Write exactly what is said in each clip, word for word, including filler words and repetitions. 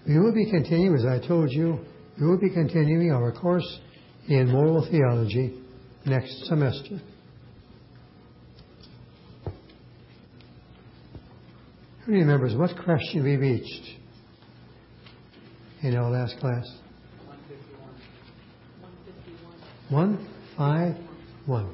We will be continuing, as I told you, we will be continuing our course in moral theology next semester. Who remembers what question we reached in our last class? one fifty-one.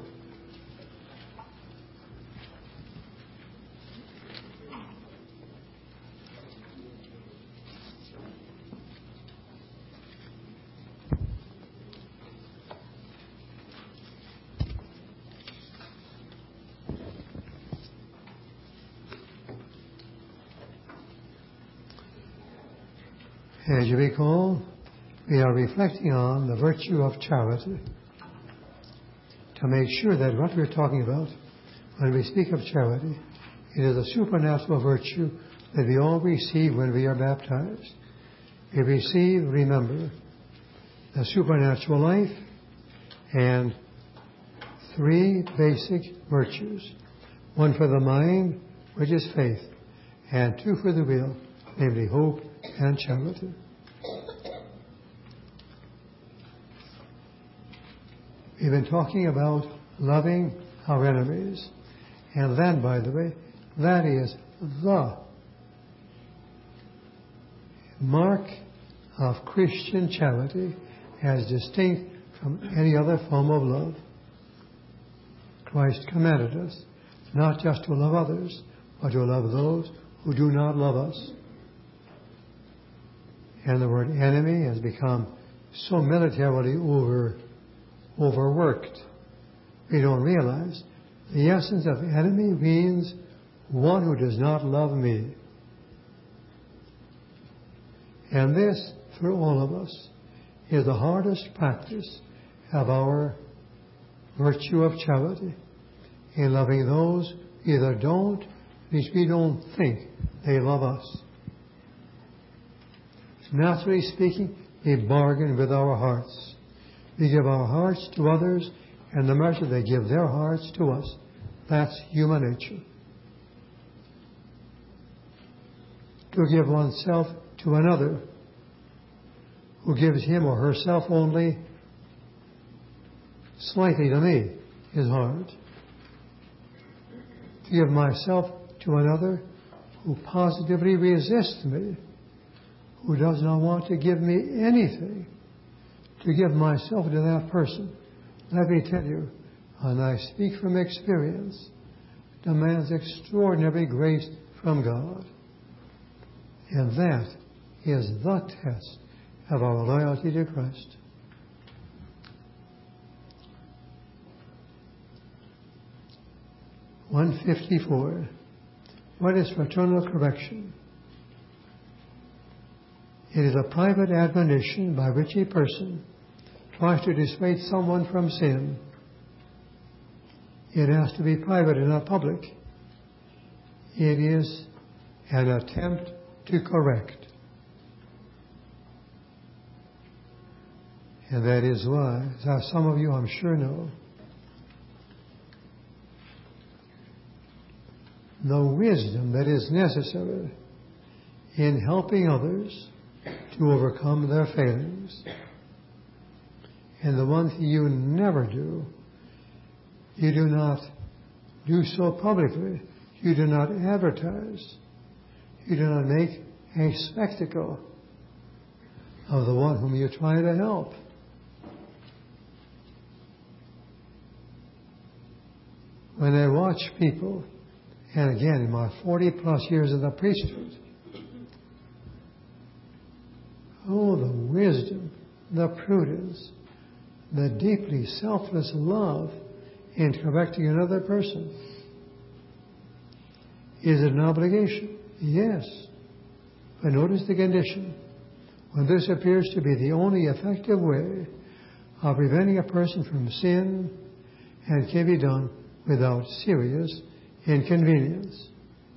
As you recall, we are reflecting on the virtue of charity to make sure that what we're talking about when we speak of charity, it is a supernatural virtue that we all receive when we are baptized. We receive, remember, the supernatural life and three basic virtues. One for the mind, which is faith, and two for the will, namely hope and charity. We've been talking about loving our enemies. And that, by the way, that is the mark of Christian charity as distinct from any other form of love. Christ commanded us not just to love others, but to love those who do not love us. And the word enemy has become so militarily over, overworked. We don't realize the essence of enemy means one who does not love me. And this, for all of us, is the hardest practice of our virtue of charity, in loving those who either don't, at least we don't think they love us. Naturally speaking, we bargain with our hearts. We give our hearts to others in the measure they give their hearts to us. That's human nature. To give oneself to another who gives him or herself only slightly to me is hard. To give myself to another who positively resists me, who does not want to give me anything, to give myself to that person, let me tell you, and I speak from experience, demands extraordinary grace from God. And that is the test of our loyalty to Christ. one fifty-four. What is fraternal correction? It is a private admonition by which a person tries to dissuade someone from sin. It has to be private and not public. It is an attempt to correct. And that is why, as some of you I'm sure know, the wisdom that is necessary in helping others to overcome their failings. And the one thing you never do, you do not do so publicly. You do not advertise. You do not make a spectacle of the one whom you try to help. When I watch people, and again in my forty plus years in the priesthood, oh, the wisdom, the prudence, the deeply selfless love in correcting another person. Is it an obligation? Yes. But notice the condition. When this appears to be the only effective way of preventing a person from sin and can be done without serious inconvenience.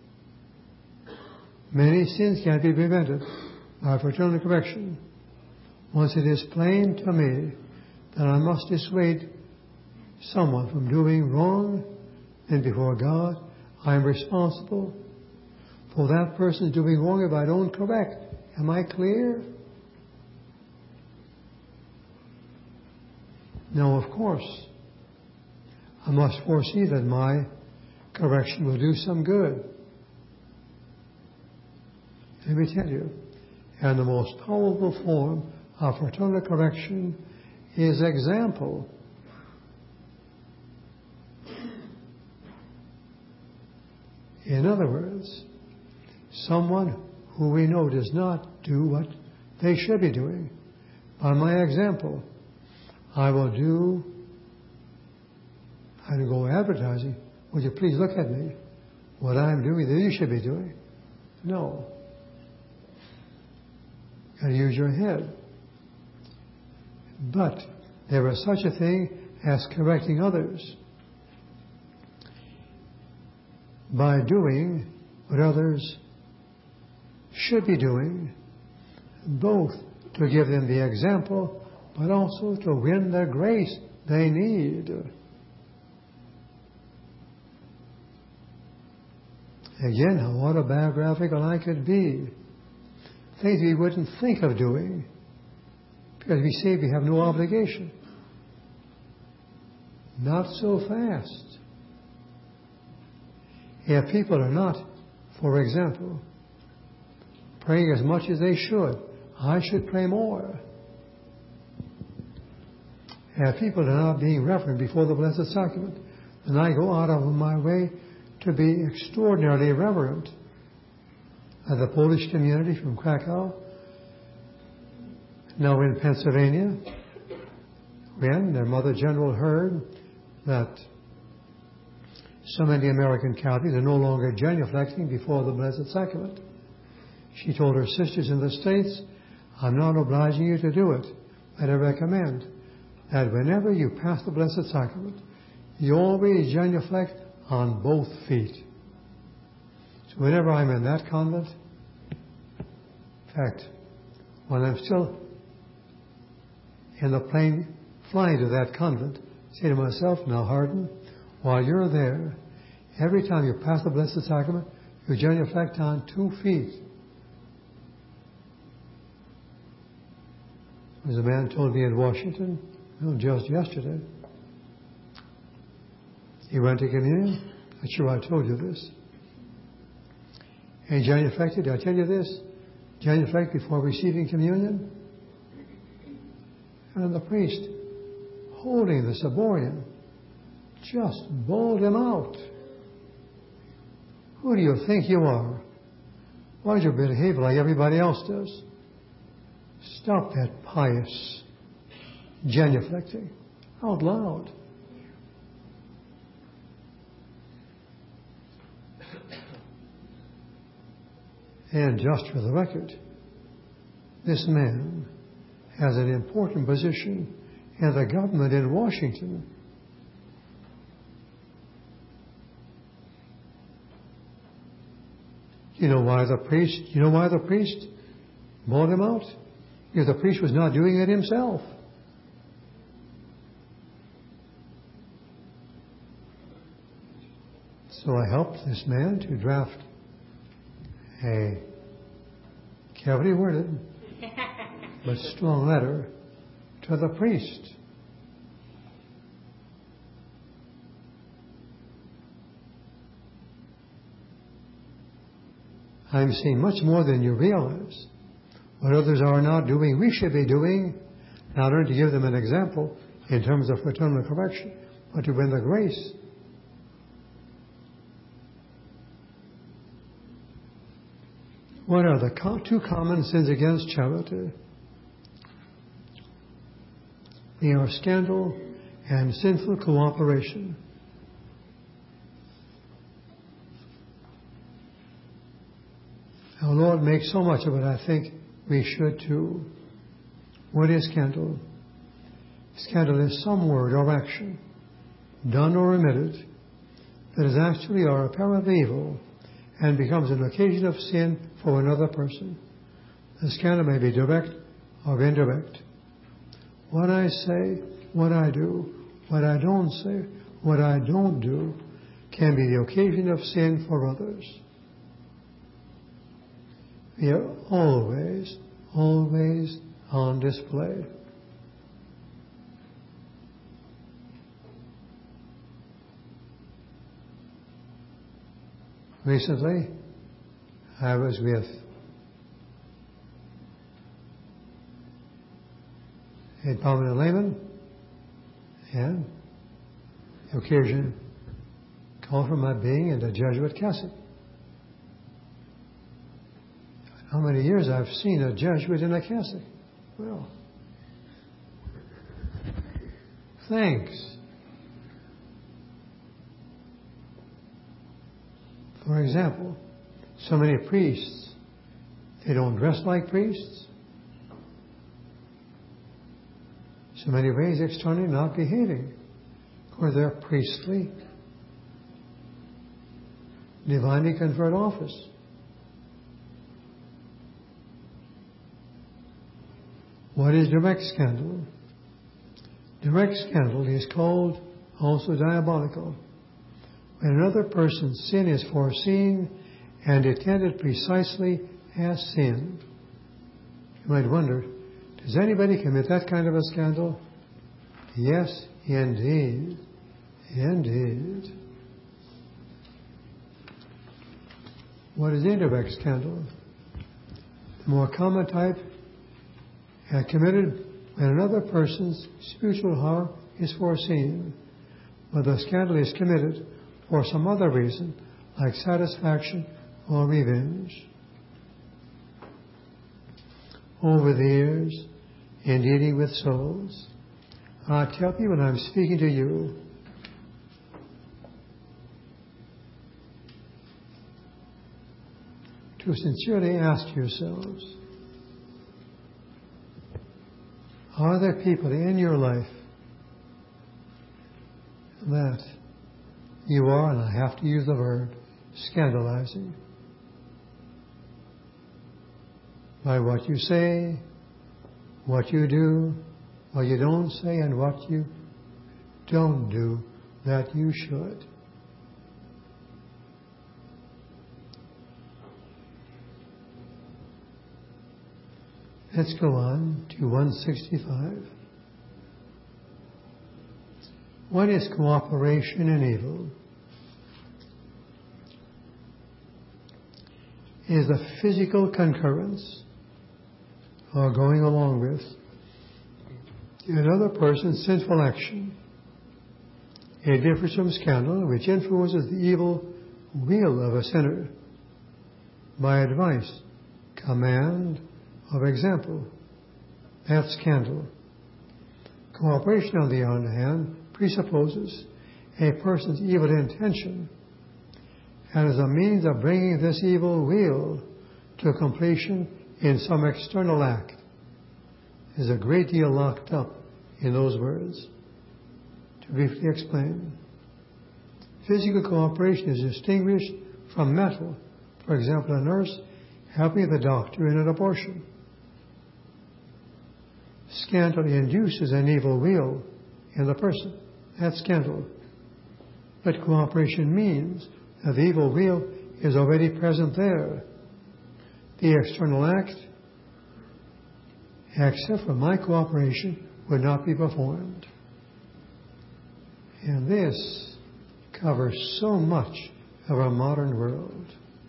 Many sins can be prevented by fraternal correction. Once it is plain to me that I must dissuade someone from doing wrong, then before God I am responsible for that person doing wrong if I don't correct Am I clear? Now, of course, I must foresee that my correction will do some good. Let me tell you, and the most powerful form of fraternal correction is example. In other words, someone who we know does not do what they should be doing. By my example, I will do, I will go advertising, would you please look at me, what I'm doing that you should be doing? No. Got to use your head. But there is such a thing as correcting others by doing what others should be doing, both to give them the example, but also to win the grace they need. Again, how autobiographical I could be. Things we wouldn't think of doing, because we say we have no obligation. Not so fast. If people are not, for example, praying as much as they should, I should pray more. If people are not being reverent before the Blessed Sacrament, then I go out of my way to be extraordinarily reverent. As the Polish community from Krakow, now in Pennsylvania, when their Mother General heard that so many American Catholics are no longer genuflecting before the Blessed Sacrament, she told her sisters in the States, I'm not obliging you to do it, but I recommend that whenever you pass the Blessed Sacrament, you always genuflect on both feet. So whenever I'm in that convent, in fact, when I'm still in the plane flying to that convent, I say to myself, now Hardin, while you're there, every time you pass the Blessed Sacrament, you genuflect on two feet. As a man told me in Washington, well, just yesterday, he went to communion. I'm sure I told you this. And genuflected, did I tell you this? Genuflect before receiving communion. And the priest, holding the ciborium, just bawled him out. Who do you think you are? Why don't you behave like everybody else does? Stop that pious genuflecting out loud. And just for the record, this man has an important position in the government in Washington. You know why the priest, you know why the priest bawled him out? Because the priest was not doing it himself. So I helped this man to draft a carefully worded but strong letter to the priest. I'm seeing much more than you realize. What others are not doing, we should be doing, not only to give them an example in terms of fraternal correction, but to win the grace. What are the co- two common sins against charity? They are scandal and sinful cooperation. Our Lord makes so much of it, I think we should too. What is scandal? Scandal is some word or action, done or omitted, that is actually or apparently evil and becomes an occasion of sin for another person. The scandal may be direct or indirect. What I say, what I do, what I don't say, what I don't do, can be the occasion of sin for others. We are always, always on display. Recently, I was with a prominent layman, and the occasion called for my being in the Jesuit cassock. How many years I've seen a Jesuit in a cassock? Well, thanks. For example, so many priests, they don't dress like priests. So many ways externally not behaving, or their priestly, divinely conferred office. What is direct scandal? Direct scandal is called also diabolical. When another person's sin is foreseen and attended precisely as sin. You might wonder, does anybody commit that kind of a scandal? Yes, indeed. Indeed. What is indirect scandal? The more common type, and committed when another person's spiritual harm is foreseen, but the scandal is committed for some other reason, like satisfaction or revenge. Over the years, in dealing with souls, I tell you when I'm speaking to you, to sincerely ask yourselves, are there people in your life that you are, and I have to use the word, scandalizing? By what you say, what you do, what you don't say, and what you don't do that you should. Let's go on to one sixty-five. What is cooperation in evil? It is the physical concurrence or going along with another person's sinful action. It differs from scandal, which influences the evil will of a sinner by advice, command, of example. That's scandal. Cooperation, on the other hand, presupposes a person's evil intention and as a means of bringing this evil will to completion in some external act. There's a great deal locked up in those words. To briefly explain, physical cooperation is distinguished from mental. For example, a nurse helping the doctor in an abortion. Scandal induces an evil will in the person. That's scandal. But cooperation means that the evil will is already present there. The external act, except for my cooperation, would not be performed. And this covers so much of our modern world.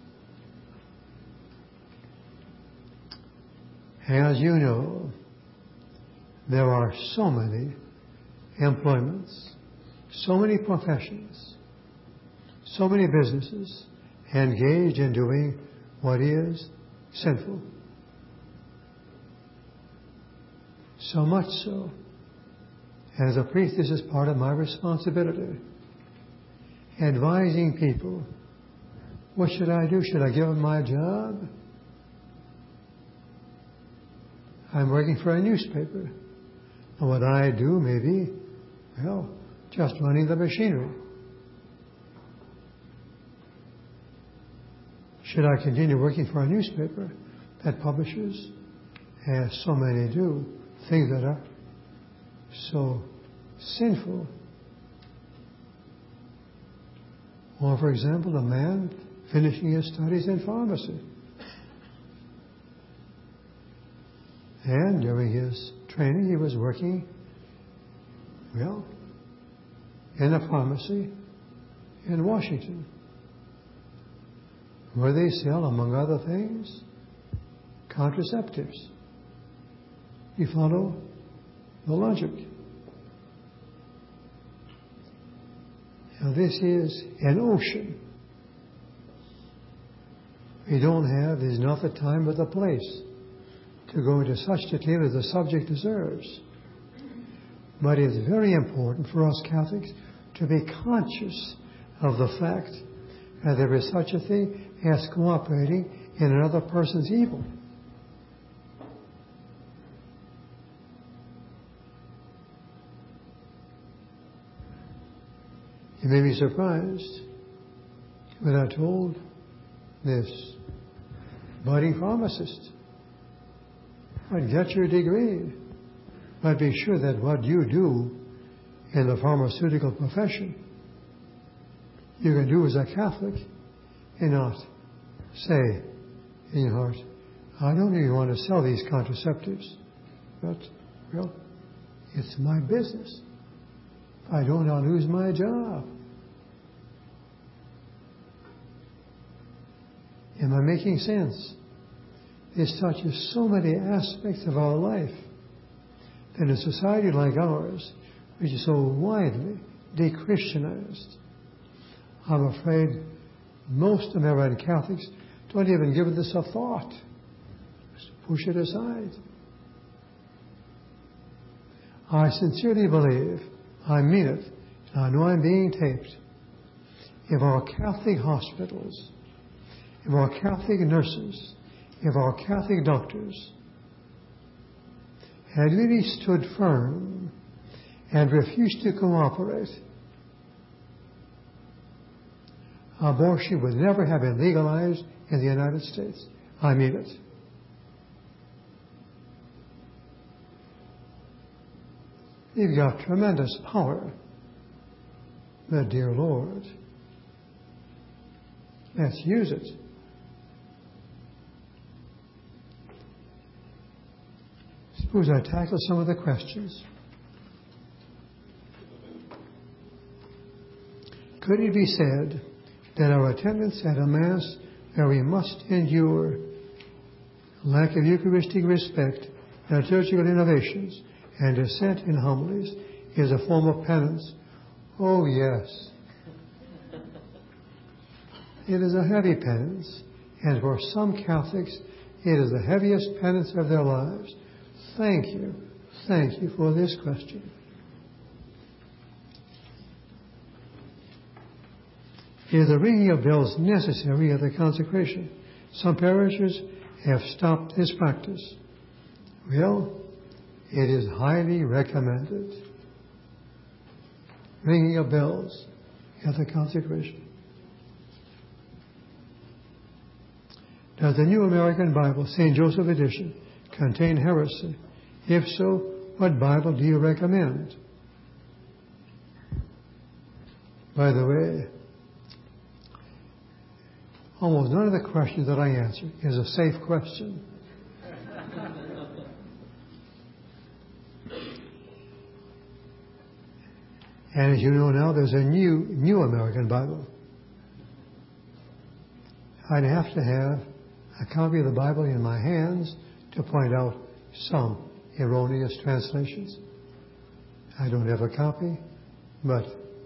As you know, there are so many employments, so many professions, so many businesses engaged in doing what is sinful. So much so, as a priest, this is part of my responsibility. Advising people, what should I do? Should I give them my job? I'm working for a newspaper. And what I do may be, well, just running the machinery. Should I continue working for a newspaper that publishes, as so many do, things that are so sinful? Or, for example, a man finishing his studies in pharmacy. And during his training, he was working, well, in a pharmacy in Washington, where they sell, among other things, contraceptives. You follow the logic? Now this is an ocean. We don't have, there's not the time or the place to go into such detail as the subject deserves. But it's very important for us Catholics to be conscious of the fact that there is such a thing as cooperating in another person's evil. You may be surprised when I told this budding pharmacist, but get your degree, but be sure that what you do in the pharmaceutical profession, you can do as a Catholic and not say in your heart, I don't even want to sell these contraceptives, but, well, it's my business. I don't want to lose my job. Am I making sense? This touches so many aspects of our life that in a society like ours, which is so widely de-Christianized, I'm afraid most American Catholics don't even give this a thought. Just push it aside. I sincerely believe, I mean it, I know I'm being taped, if our Catholic hospitals, if our Catholic nurses, if our Catholic doctors had really stood firm and refused to cooperate, abortion would never have been legalized in the United States. I mean it. You've got tremendous power, but dear Lord, let's use it. Suppose I tackle some of the questions. Could it be said that our attendance at a Mass where we must endure lack of Eucharistic respect, liturgical innovations, and dissent in homilies is a form of penance? Oh, yes. It is a heavy penance, and for some Catholics, it is the heaviest penance of their lives. Thank you. Thank you for this question. Is the ringing of bells necessary at the consecration? Some parishes have stopped this practice. Well, it is highly recommended. Ringing of bells at the consecration. Does the New American Bible, Saint Joseph edition, contain heresy? If so, what Bible do you recommend? By the way, almost none of the questions that I answer is a safe question. And as you know now, there's a new New American Bible. I'd have to have a copy of the Bible in my hands to point out some erroneous translations. I don't have a copy, but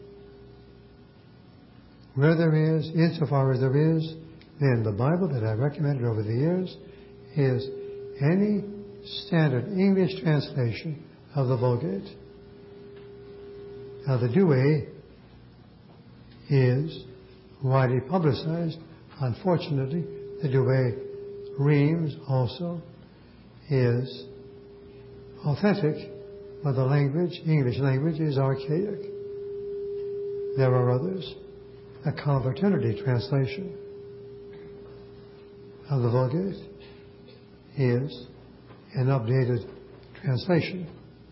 where there is, insofar as there is, then the Bible that I've recommended over the years is any standard English translation of the Vulgate. Now the Douay is widely publicized. Unfortunately, the Douay Reims also is authentic, but the language, English language, is archaic. There are others. A Confraternity translation of the Vulgate is an updated translation.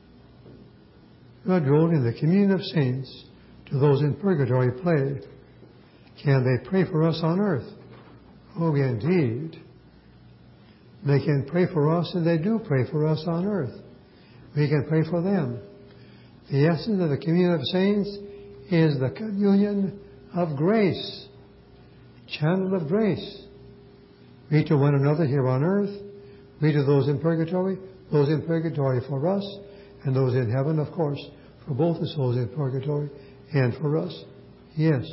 God wrote in the Communion of Saints to those in purgatory play, can they pray for us on earth? Oh, indeed. They can pray for us, and they do pray for us on earth. We can pray for them. The essence of the communion of saints is the communion of grace, channel of grace. We to one another here on earth, we to those in purgatory, those in purgatory for us, and those in heaven, of course, for both the souls in purgatory and for us. Yes.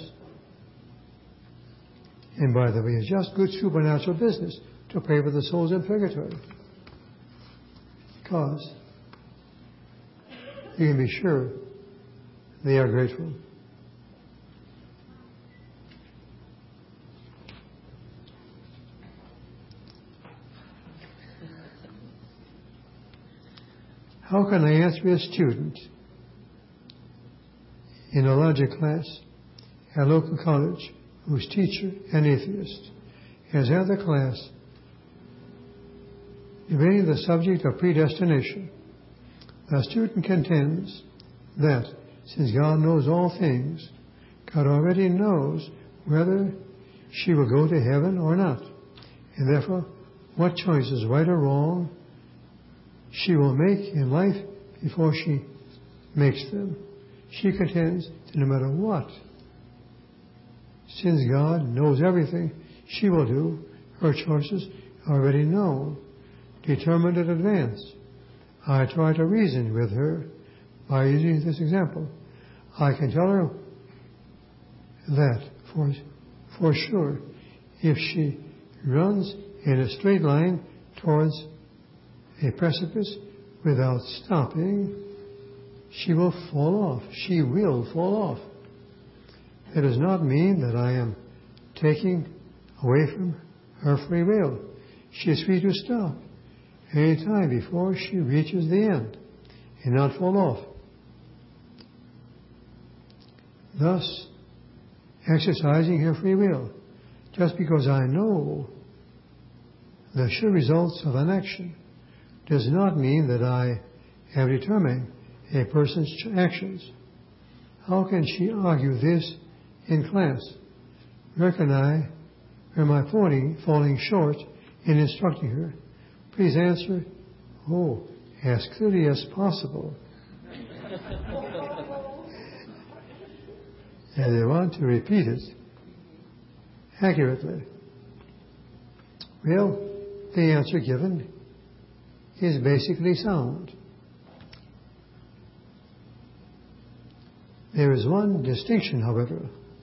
And by the way, it's just good supernatural business to pray for the souls in purgatory. Because you can be sure they are grateful. How can I answer a student in a logic class at a local college whose teacher, an atheist, has had the class debating the subject of predestination? The student contends that since God knows all things, God already knows whether she will go to heaven or not, and therefore what choices, right or wrong, she will make in life before she makes them. She contends that no matter what, since God knows everything, she will do. Her choices are already known, determined in advance. I try to reason with her by using this example. I can tell her that for, for sure, if she runs in a straight line towards a precipice without stopping, she will fall off. She will fall off. That does not mean that I am taking away from her free will. She is free to stop any time before she reaches the end and not fall off. Thus, exercising her free will. Just because I know the sure results of an action does not mean that I am determining a person's actions. How can she argue this in class? Where can I, where am I falling, falling short in instructing her? Please answer, oh, as clearly as possible. And they want to repeat it accurately. Well, the answer given is basically sound. There is one distinction, however.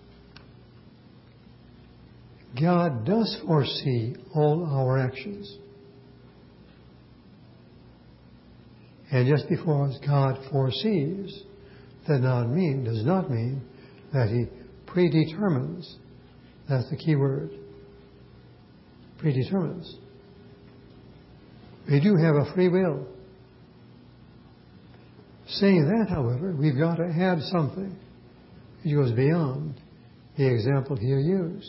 God does foresee all our actions. And just because God foresees does not mean, does not mean that He predetermines. That's the key word. Predetermines. We do have a free will. Saying that, however, we've got to add something. It goes beyond the example here used.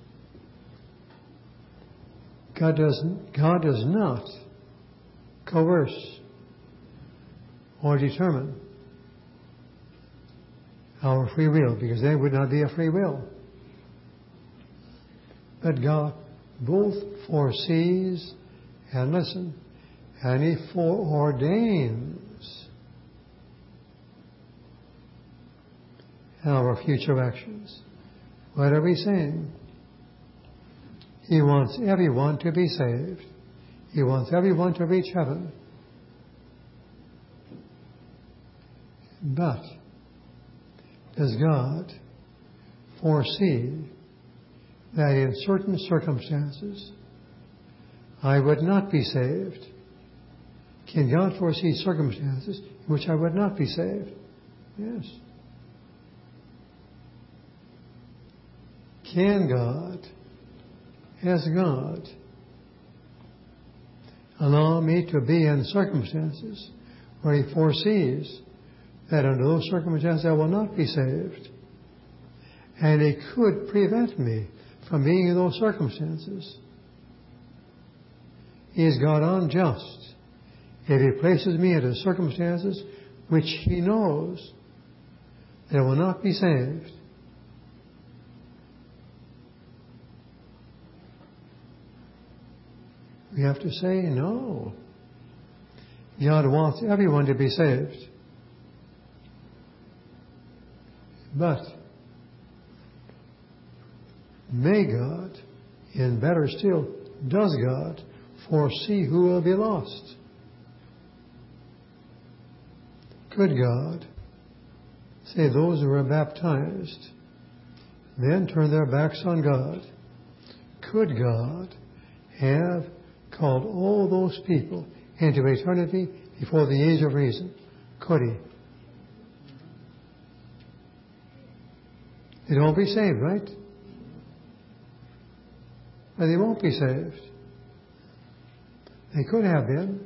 God doesn't, God does not coerce or determine our free will, because that would not be a free will. But God both foresees and listen, and He foreordains our future actions. What are we saying? He wants everyone to be saved. He wants everyone to reach heaven. But does God foresee that in certain circumstances I would not be saved? Can God foresee circumstances in which I would not be saved? Yes. Can God, as God, allow me to be in circumstances where He foresees that under those circumstances I will not be saved? And He could prevent me from being in those circumstances. Is God unjust if He places me into circumstances which He knows that I will not be saved? We have to say no. God wants everyone to be saved. But may God, and better still, does God foresee who will be lost? Could God say those who are baptized then turn their backs on God? Could God have called all those people into eternity before the age of reason? Could He? They won't be saved, right? But they won't be saved. They could have been,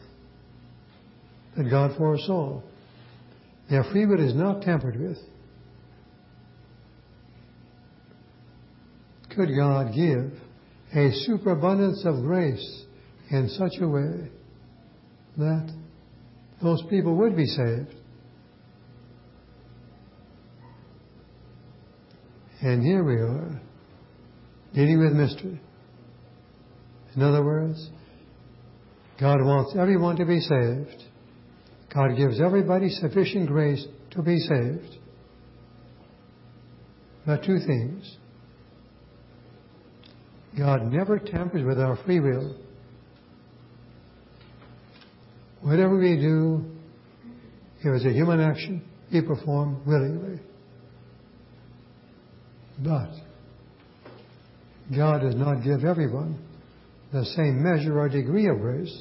but God foresaw. Their free will is not tampered with. Could God give a superabundance of grace in such a way that those people would be saved? And here we are, dealing with mystery. In other words, God wants everyone to be saved. God gives everybody sufficient grace to be saved. But two things. God never tampers with our free will. Whatever we do, if it's a human action, we perform willingly. But God does not give everyone the same measure or degree of grace.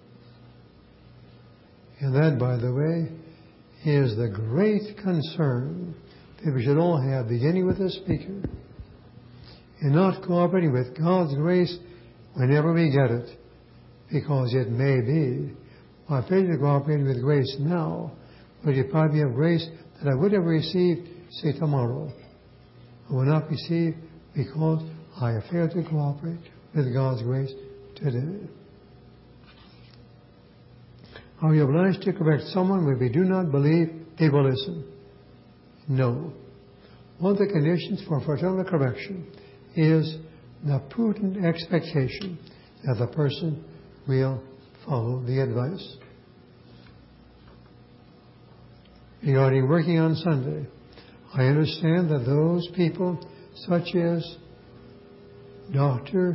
And that, by the way, is the great concern that we should all have, beginning with the speaker, and not cooperating with God's grace whenever we get it, because it may be my failure to cooperate with grace now will deprive me of grace that I would have received, say, tomorrow. I will not receive because I have failed to cooperate with God's grace today. Are we obliged to correct someone when we do not believe they will listen? No. One of the conditions for fraternal correction is the prudent expectation that the person will follow the advice. Regarding working on Sunday, I understand that those people, such as doctor,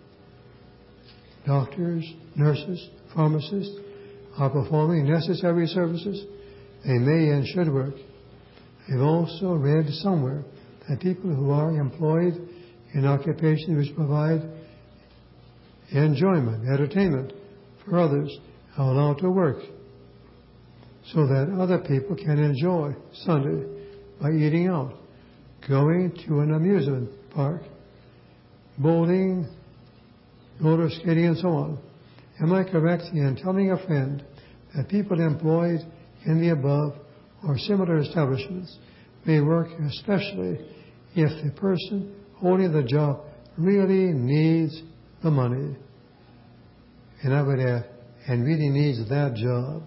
doctors, nurses, pharmacists, are performing necessary services. They may and should work. I've also read somewhere that people who are employed in occupations which provide enjoyment, entertainment for others are allowed to work so that other people can enjoy Sunday by eating out, going to an amusement park, bowling, roller skating, and so on. Am I correct in telling a friend that people employed in the above or similar establishments may work, especially if the person holding the job really needs the money? And I would add, and really needs that job.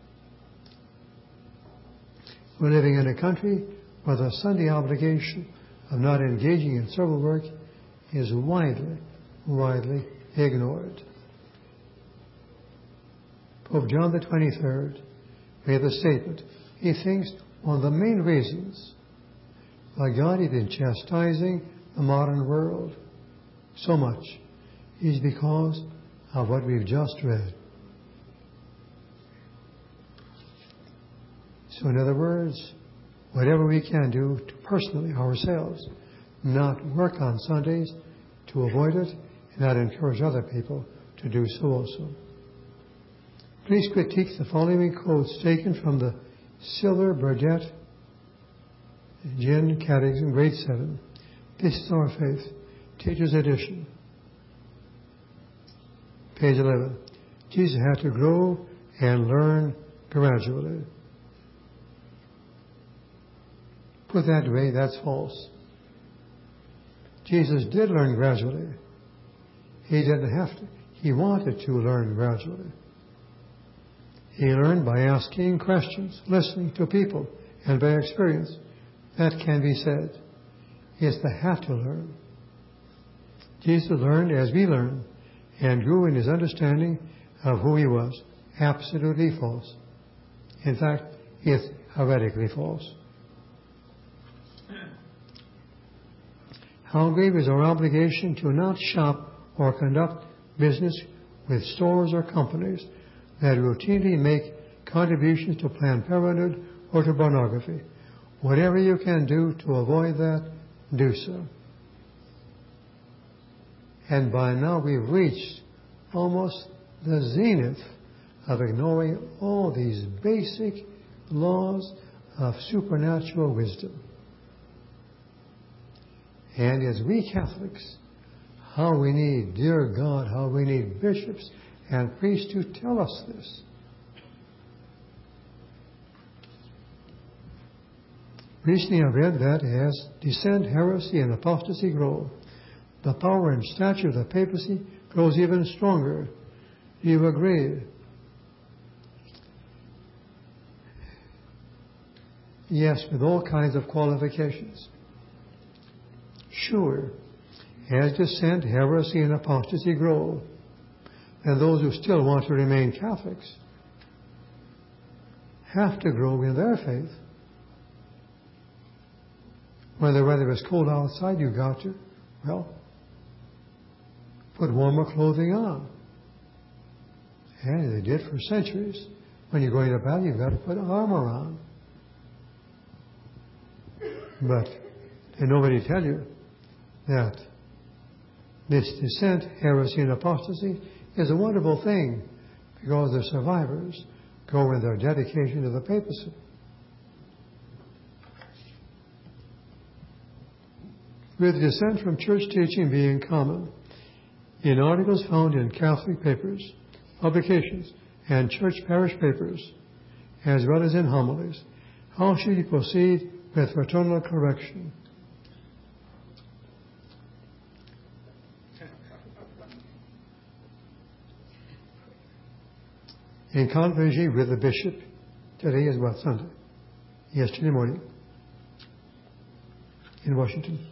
We're living in a country where the Sunday obligation of not engaging in service work is widely, widely ignored. Pope John the twenty-third made the statement. He thinks one of the main reasons why God has been chastising the modern world so much is because of what we've just read. So in other words, whatever we can do to personally ourselves not work on Sundays, to avoid it, and not encourage other people to do so also. Please critique the following quotes taken from the Silver Burdett Gin Catechism, Grade seven. This is Our Faith, Teacher's Edition. Page eleven. Jesus had to grow and learn gradually. Put that way, that's false. Jesus did learn gradually. He didn't have to. He wanted to learn gradually. He learned by asking questions, listening to people, and by experience. That can be said. It's the have to learn. Jesus learned as we learn, and grew in his understanding of who he was. Absolutely false. In fact, it's heretically false. How grave is our obligation to not shop or conduct business with stores or companies that routinely make contributions to Planned Parenthood or to pornography. Whatever you can do to avoid that, do so. And by now we've reached almost the zenith of ignoring all these basic laws of supernatural wisdom. And as we Catholics, how we need, dear God, how we need bishops and priests to tell us this. Recently I read that as dissent, heresy, and apostasy grow, the power and stature of the papacy grows even stronger. Do you agree? Yes, with all kinds of qualifications. Sure, as dissent, heresy, and apostasy grow, and those who still want to remain Catholics have to grow in their faith. When the weather is cold outside, you've got to, well, put warmer clothing on. And they did for centuries. When you're going to battle, you've got to put armor on. But did nobody tell you that this dissent, heresy, and apostasy is a wonderful thing because the survivors go in their dedication to the papacy. With dissent from church teaching being common, in articles found in Catholic papers, publications, and church parish papers, as well as in homilies, how should you proceed with fraternal correction? In conversation with the bishop, today is what, Sunday? Yesterday morning, in Washington.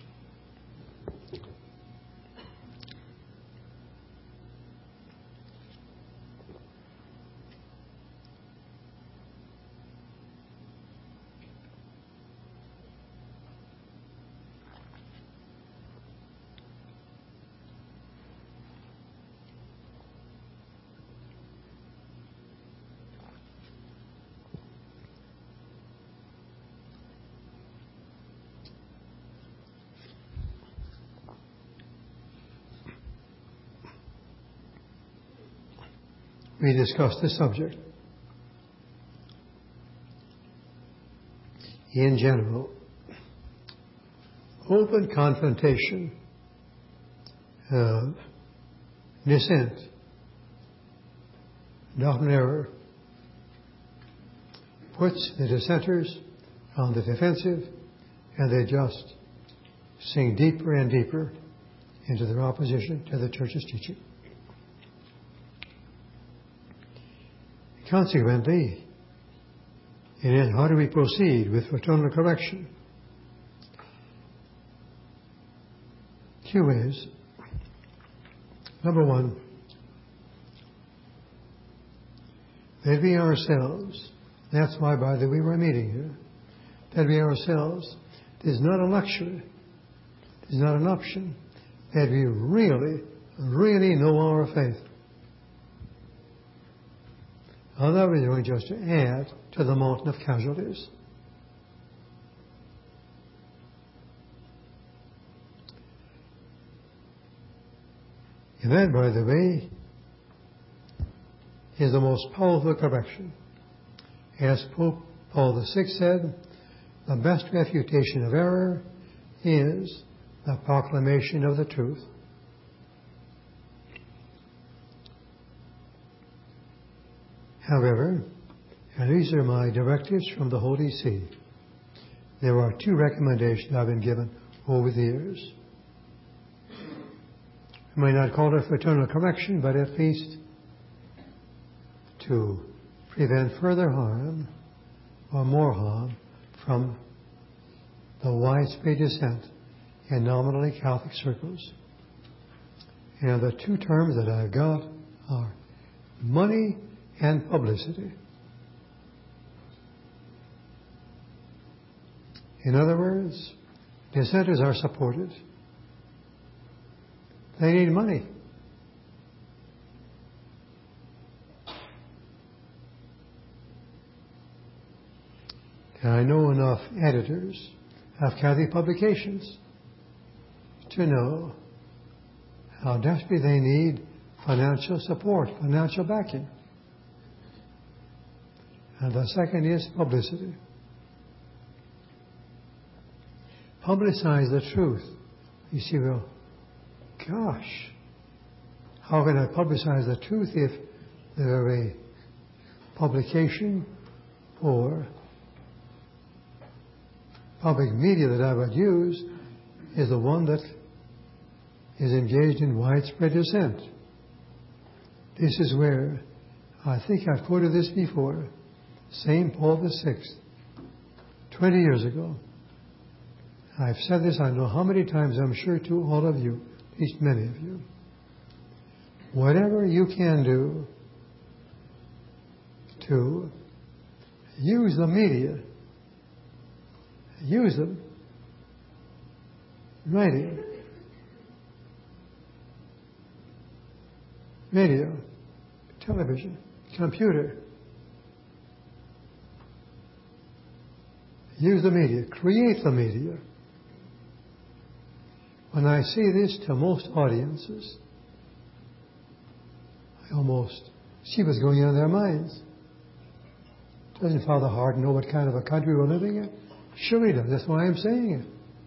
We discussed this subject. In general, open confrontation of dissent, doctrine error, puts the dissenters on the defensive, and they just sink deeper and deeper into their opposition to the Church's teaching. Consequently, it is how do we proceed with fraternal correction? Two ways. Number one, that we ourselves, that's why, by the way, we're meeting here, that we ourselves, it is not a luxury, it is not an option, that we really, really know our faith. Otherwise, we're going just to add to the mountain of casualties. And that, by the way, is the most powerful correction. As Pope Paul the Sixth said, the best refutation of error is the proclamation of the truth. However, and these are my directives from the Holy See, there are two recommendations I've been given over the years. I may not call it fraternal correction, but at least to prevent further harm or more harm from the widespread dissent in nominally Catholic circles. And the two terms that I've got are money and publicity. In other words, dissenters are supported. They need money. And I know enough editors of Catholic publications to know how desperately they need financial support, financial backing. And the second is publicity. Publicize the truth. You see, well, gosh, how can I publicize the truth if the very publication or public media that I would use is the one that is engaged in widespread dissent? This is where, I think I've quoted this before, Saint Paul the Sixth, twenty years ago. I've said this, I don't know how many times, I'm sure to all of you, at least many of you. Whatever you can do to use the media, use them, writing, radio, television, computer. Use the media, create the media. When I say this to most audiences, I almost see what's going on in their minds. Doesn't Father Hart know what kind of a country we're living in? Sure he does. That's why I'm saying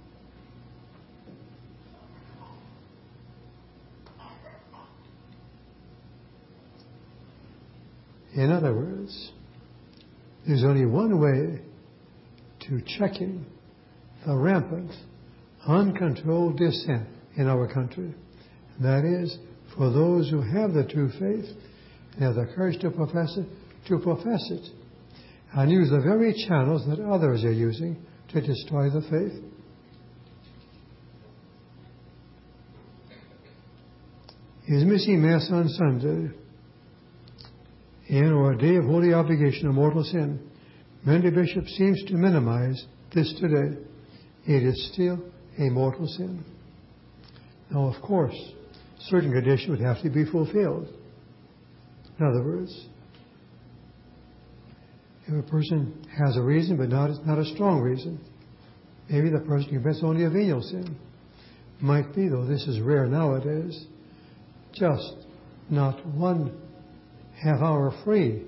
it. In other words, there's only one way to checking the rampant, uncontrolled dissent in our country. And that is for those who have the true faith and have the courage to profess it, to profess it, and use the very channels that others are using to destroy the faith. Is missing Mass on Sunday in or a day of holy obligation or mortal sin? Many bishops seems to minimize this today. It is still a mortal sin. Now, of course, certain conditions would have to be fulfilled. In other words, if a person has a reason, but not, not a strong reason, maybe the person commits only a venial sin. Might be, though this is rare nowadays, just not one half hour free.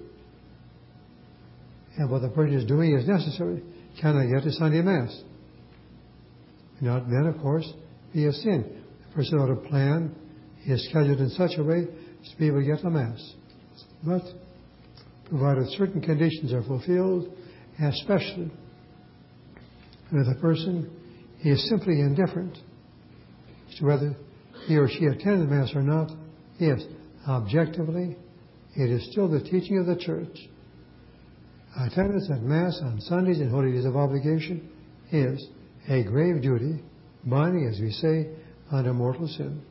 And what the person is doing is necessary. Can I get to Sunday Mass? Not then, of course, be a sin. The person ought to plan his schedule in such a way as to be able to get to Mass. But provided certain conditions are fulfilled, and especially if the person is simply indifferent as to whether he or she attended Mass or not, yes, objectively, it is still the teaching of the Church. Attendance at Mass on Sundays and holy days of obligation is a grave duty, binding, as we say, under mortal sin.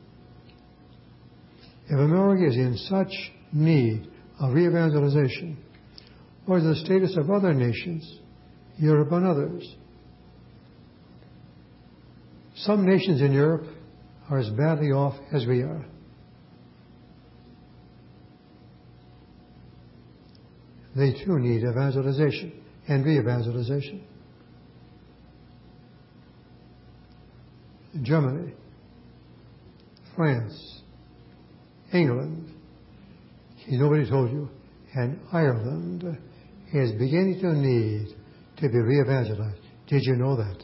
If America is in such need of re-evangelization, what is the status of other nations, Europe and others? Some nations in Europe are as badly off as we are. They too need evangelization and re-evangelization. Germany, France, England, nobody told you, and Ireland is beginning to need to be re-evangelized. Did you know that?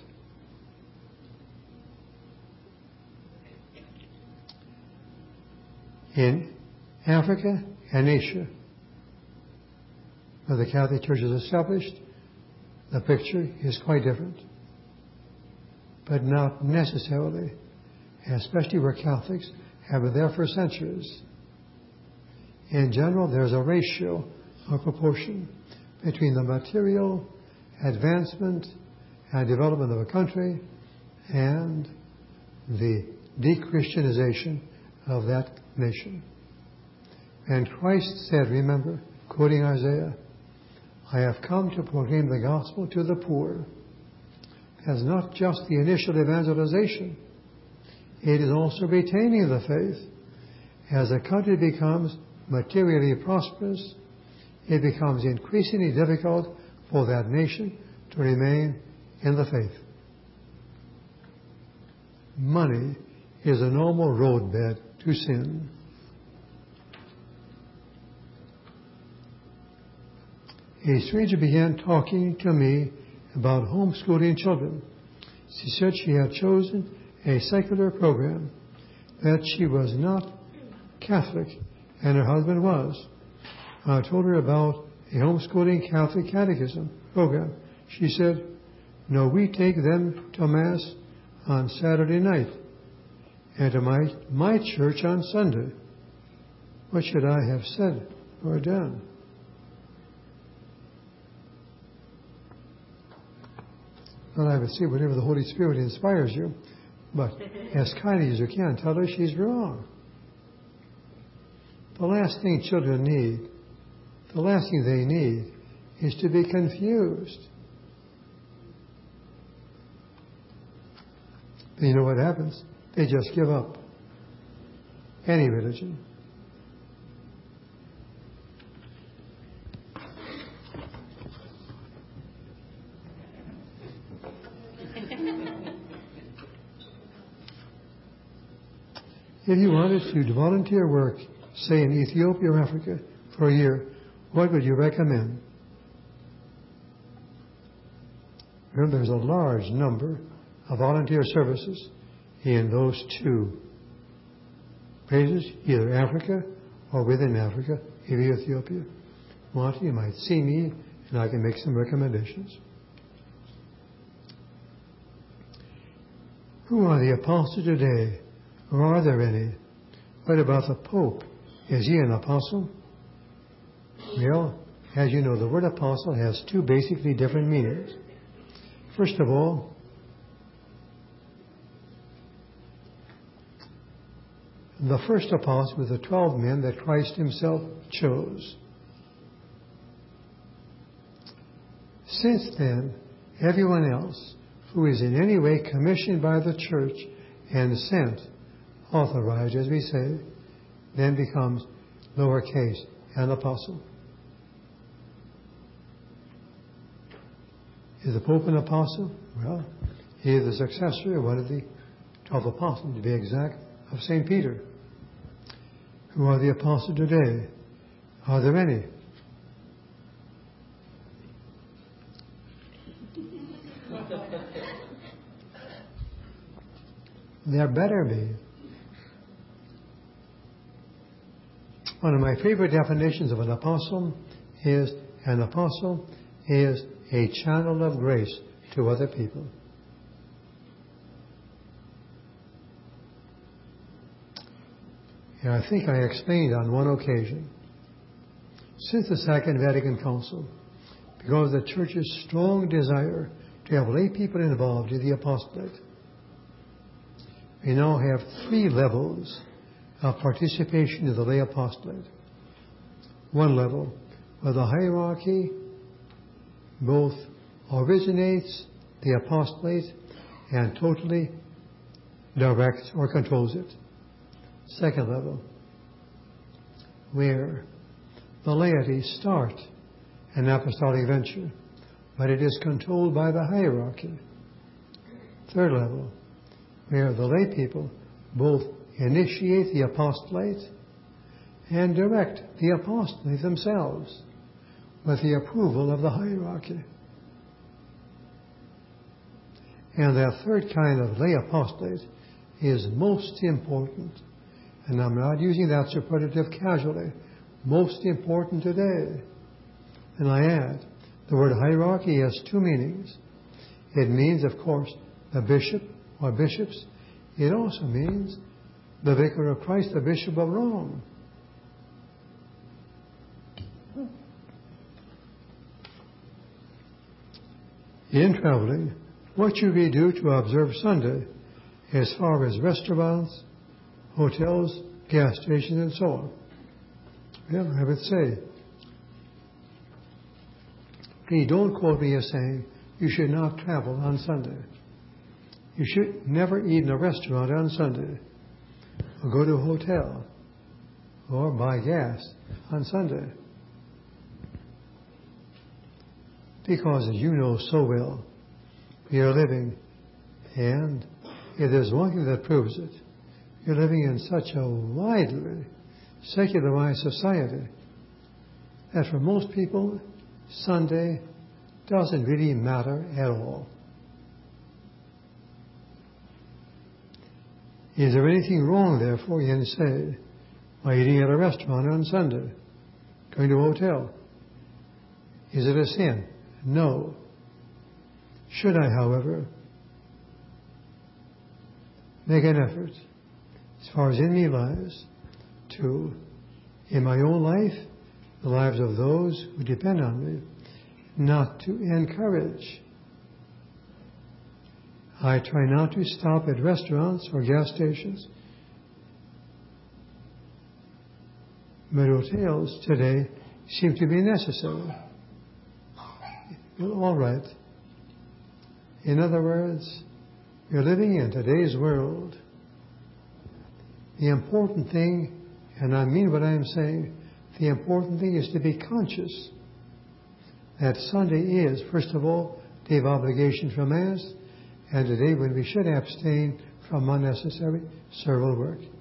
In Africa and Asia, where the Catholic Church is established, the picture is quite different. But not necessarily, especially where Catholics have been there for centuries. In general, there's a ratio, a proportion between the material advancement and development of a country and the de-Christianization of that nation. And Christ said, remember, quoting Isaiah, I have come to proclaim the gospel to the poor. As not just the initial evangelization, it is also retaining the faith. As a country becomes materially prosperous, it becomes increasingly difficult for that nation to remain in the faith. Money is a normal roadbed to sin. A stranger began talking to me about homeschooling children. She said she had chosen a secular program, that she was not Catholic and her husband was. I told her about a homeschooling Catholic catechism program. She said, no, we take them to Mass on Saturday night and to my, my church on Sunday. What should I have said or done? Well, I would say whatever the Holy Spirit inspires you, but as kindly as you can, tell her she's wrong. The last thing children need, the last thing they need, is to be confused. And you know what happens? They just give up any religion. If you wanted to volunteer work, say in Ethiopia or Africa, for a year, what would you recommend? Remember, there's a large number of volunteer services in those two places, either Africa or within Africa, maybe Ethiopia. Want, you might see me and I can make some recommendations. Who are the apostles today? Or are there any? What about the Pope? Is he an apostle? Well, as you know, the word apostle has two basically different meanings. First of all, the first apostle was the twelve men that Christ himself chose. Since then, everyone else who is in any way commissioned by the church and sent, authorized, as we say, then becomes lowercase an apostle. Is the Pope an apostle? Well, he is the successor of one of the twelve apostles, to be exact, of Saint Peter. Who are the apostles today? Are there any? There better be. One of my favorite definitions of an apostle is an apostle is a channel of grace to other people. And I think I explained on one occasion, since the Second Vatican Council, because of the Church's strong desire to have lay people involved in the apostolate, we now have three levels of participation in the lay apostolate. One level where the hierarchy both originates the apostolate and totally directs or controls it. Second level, where the laity start an apostolic venture, but it is controlled by the hierarchy. Third level, where the lay people both initiate the apostolate and direct the apostolate themselves with the approval of the hierarchy. And that third kind of lay apostolate is most important. And I'm not using that superlative casually. Most important today. And I add, the word hierarchy has two meanings. It means, of course, the bishop or bishops. It also means the vicar of Christ, the bishop of Rome. In traveling, what should we do to observe Sunday as far as restaurants, hotels, gas stations, and so on. Well, I would say, please don't quote me as saying you should not travel on Sunday. You should never eat in a restaurant on Sunday, or go to a hotel, or buy gas on Sunday. Because, as you know so well, we are living, and if there's one thing that proves it, you're living in such a widely secularized society that for most people, Sunday doesn't really matter at all. Is there anything wrong, therefore, you can say, by eating at a restaurant on Sunday, going to a hotel? Is it a sin? No. Should I, however, make an effort, as far as in me lies, to, in my own life, the lives of those who depend on me, not to encourage. I try not to stop at restaurants or gas stations, but hotels today seem to be necessary. Well, all right. In other words, you're living in today's world. The important thing, and I mean what I'm saying, the important thing is to be conscious that Sunday is, first of all, a day of obligation from Mass, and a day when we should abstain from unnecessary servile work.